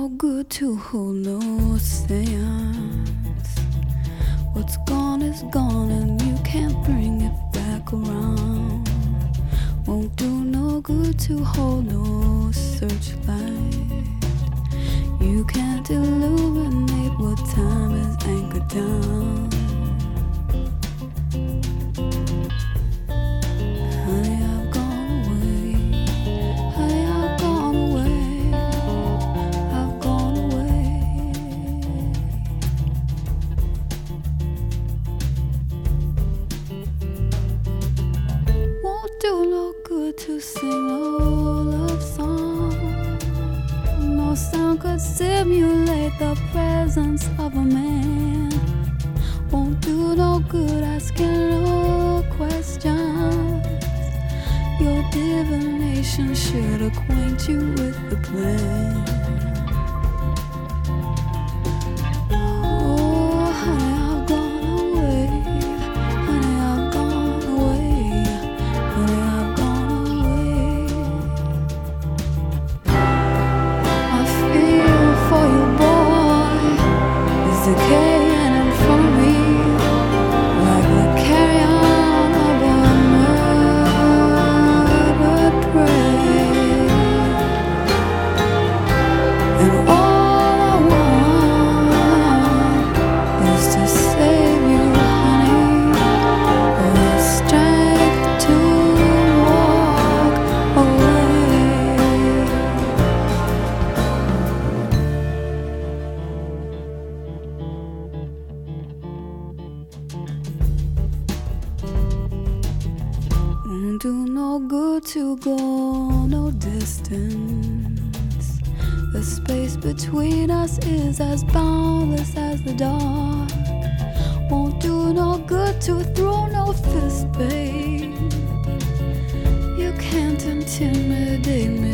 no good to hold no seance. What's gone is gone and you can't bring it back around. Won't do no good to hold no searchlight. You can't illuminate what time is anchored down. Honey, I've gone away. Honey, I've gone away. I've gone away. Won't do no good to sing no love song. No sound could simulate the presence of a man. Won't do no good asking no questions. Your divination should acquaint you with the plan. Oh, honey, I've gone away. Honey, I've gone away. Honey, I've gone away. I feel for you, boy, is decaying in front of me, like the carrion of a murdered prey. And all I want is to save you, honey, with the strength to walk away. Won't do no good to go no distance. The space between us is as boundless as the dark. Won't do no good to throw no fist, babe. You can't intimidate me